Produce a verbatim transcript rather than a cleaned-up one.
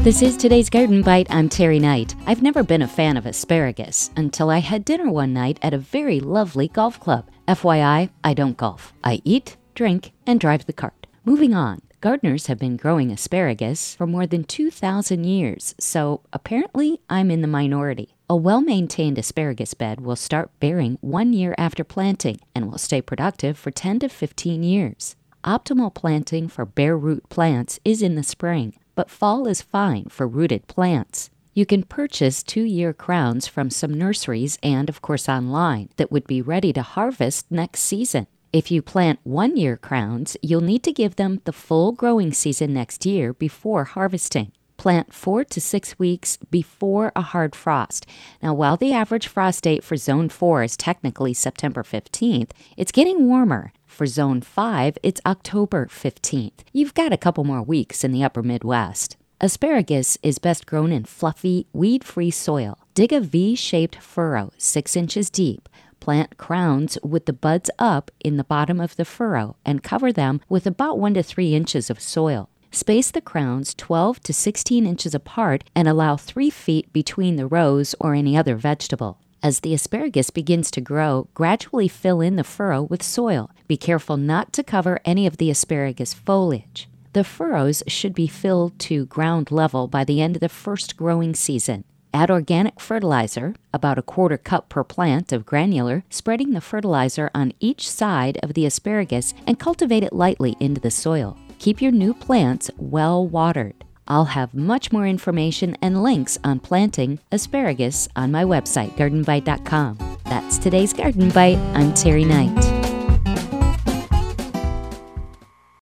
This is today's Garden Bite. I'm Terry Knight. I've never been a fan of asparagus until I had dinner one night at a very lovely golf club. F Y I, I don't golf. I eat, drink, and drive the cart. Moving on. Gardeners have been growing asparagus for more than two thousand years, so apparently I'm in the minority. A well-maintained asparagus bed will start bearing one year after planting and will stay productive for ten to fifteen years. Optimal planting for bare root plants is in the spring, but fall is fine for rooted plants. You can purchase two-year crowns from some nurseries and, of course, online that would be ready to harvest next season. If you plant one-year crowns, you'll need to give them the full growing season next year before harvesting. Plant four to six weeks before a hard frost. Now, while the average frost date for Zone four is technically September fifteenth, it's getting warmer. For Zone five, it's October fifteenth. You've got a couple more weeks in the upper Midwest. Asparagus is best grown in fluffy, weed-free soil. Dig a V-shaped furrow six inches deep. Plant crowns with the buds up in the bottom of the furrow and cover them with about one to three inches of soil. Space the crowns twelve to sixteen inches apart and allow three feet between the rows or any other vegetable. As the asparagus begins to grow, gradually fill in the furrow with soil. Be careful not to cover any of the asparagus foliage. The furrows should be filled to ground level by the end of the first growing season. Add organic fertilizer, about a quarter cup per plant of granular, spreading the fertilizer on each side of the asparagus and cultivate it lightly into the soil. Keep your new plants well watered. I'll have much more information and links on planting asparagus on my website, garden bite dot com. That's today's Garden Bite. I'm Terry Knight.